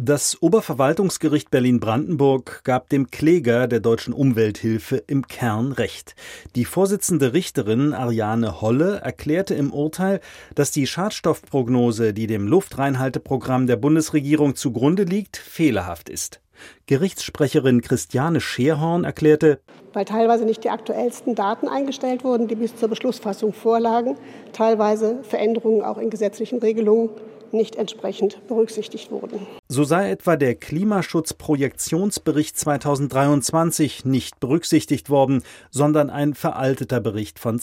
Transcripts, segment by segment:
Das Oberverwaltungsgericht Berlin-Brandenburg gab dem Kläger der Deutschen Umwelthilfe im Kern Recht. Die Vorsitzende Richterin Ariane Holle erklärte im Urteil, dass die Schadstoffprognose, die dem Luftreinhalteprogramm der Bundesregierung zugrunde liegt, fehlerhaft ist. Gerichtssprecherin Christiane Scherhorn erklärte: Weil teilweise nicht die aktuellsten Daten eingestellt wurden, die bis zur Beschlussfassung vorlagen, teilweise Veränderungen auch in gesetzlichen Regelungen nicht entsprechend berücksichtigt wurden. So sei etwa der Klimaschutzprojektionsbericht 2023 nicht berücksichtigt worden, sondern ein veralteter Bericht von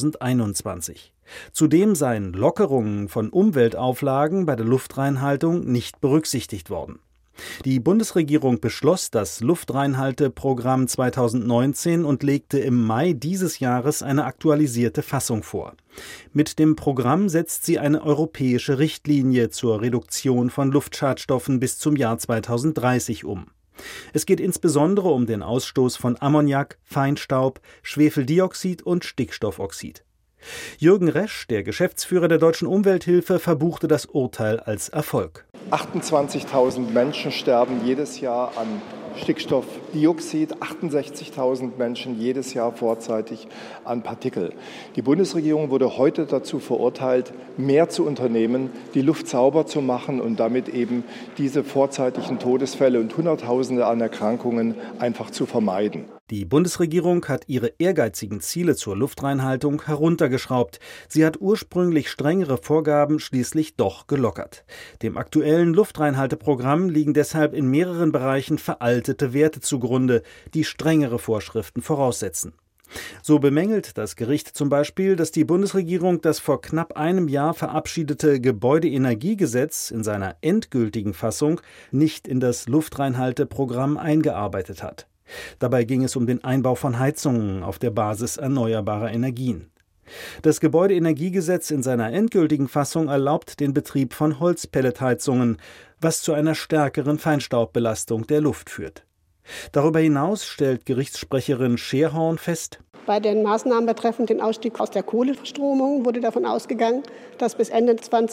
2021. Zudem seien Lockerungen von Umweltauflagen bei der Luftreinhaltung nicht berücksichtigt worden. Die Bundesregierung beschloss das Luftreinhalteprogramm 2019 und legte im Mai dieses Jahres eine aktualisierte Fassung vor. Mit dem Programm setzt sie eine europäische Richtlinie zur Reduktion von Luftschadstoffen bis zum Jahr 2030 um. Es geht insbesondere um den Ausstoß von Ammoniak, Feinstaub, Schwefeldioxid und Stickstoffoxid. Jürgen Resch, der Geschäftsführer der Deutschen Umwelthilfe, verbuchte das Urteil als Erfolg. 28.000 Menschen sterben jedes Jahr an Stickstoffdioxid, 68.000 Menschen jedes Jahr vorzeitig an Partikel. Die Bundesregierung wurde heute dazu verurteilt, mehr zu unternehmen, die Luft sauber zu machen und damit eben diese vorzeitigen Todesfälle und Hunderttausende an Erkrankungen einfach zu vermeiden. Die Bundesregierung hat ihre ehrgeizigen Ziele zur Luftreinhaltung heruntergeschraubt. Sie hat ursprünglich strengere Vorgaben schließlich doch gelockert. Dem aktuellen Luftreinhalteprogramm liegen deshalb in mehreren Bereichen veraltete Werte zugrunde, die strengere Vorschriften voraussetzen. So bemängelt das Gericht zum Beispiel, dass die Bundesregierung das vor knapp einem Jahr verabschiedete Gebäudeenergiegesetz in seiner endgültigen Fassung nicht in das Luftreinhalteprogramm eingearbeitet hat. Dabei ging es um den Einbau von Heizungen auf der Basis erneuerbarer Energien. Das Gebäudeenergiegesetz in seiner endgültigen Fassung erlaubt den Betrieb von Holzpelletheizungen, was zu einer stärkeren Feinstaubbelastung der Luft führt. Darüber hinaus stellt Gerichtssprecherin Scherhorn fest: Bei den Maßnahmen betreffend den Ausstieg aus der Kohleverstromung wurde davon ausgegangen, dass bis Ende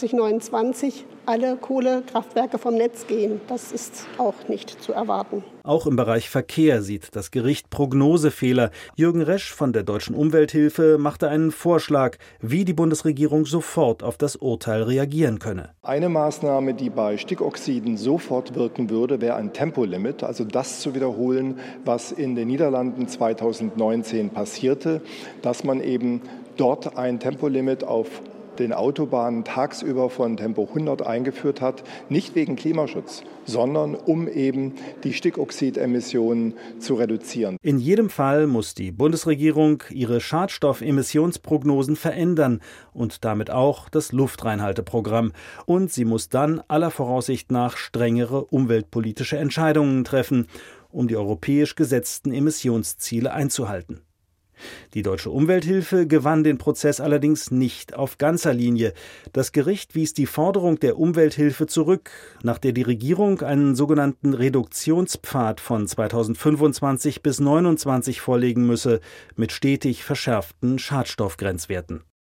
2029 alle Kohlekraftwerke vom Netz gehen. Das ist auch nicht zu erwarten. Auch im Bereich Verkehr sieht das Gericht Prognosefehler. Jürgen Resch von der Deutschen Umwelthilfe machte einen Vorschlag, wie die Bundesregierung sofort auf das Urteil reagieren könne. Eine Maßnahme, die bei Stickoxiden sofort wirken würde, wäre ein Tempolimit, also das zu wiederholen, was in den Niederlanden 2019 passierte, dass man eben dort ein Tempolimit auf den Autobahnen tagsüber von Tempo 100 eingeführt hat, nicht wegen Klimaschutz, sondern um eben die Stickoxidemissionen zu reduzieren. In jedem Fall muss die Bundesregierung ihre Schadstoffemissionsprognosen verändern und damit auch das Luftreinhalteprogramm. Und sie muss dann aller Voraussicht nach strengere umweltpolitische Entscheidungen treffen, um die europäisch gesetzten Emissionsziele einzuhalten. Die Deutsche Umwelthilfe gewann den Prozess allerdings nicht auf ganzer Linie. Das Gericht wies die Forderung der Umwelthilfe zurück, nach der die Regierung einen sogenannten Reduktionspfad von 2025 bis 2029 vorlegen müsse, mit stetig verschärften Schadstoffgrenzwerten.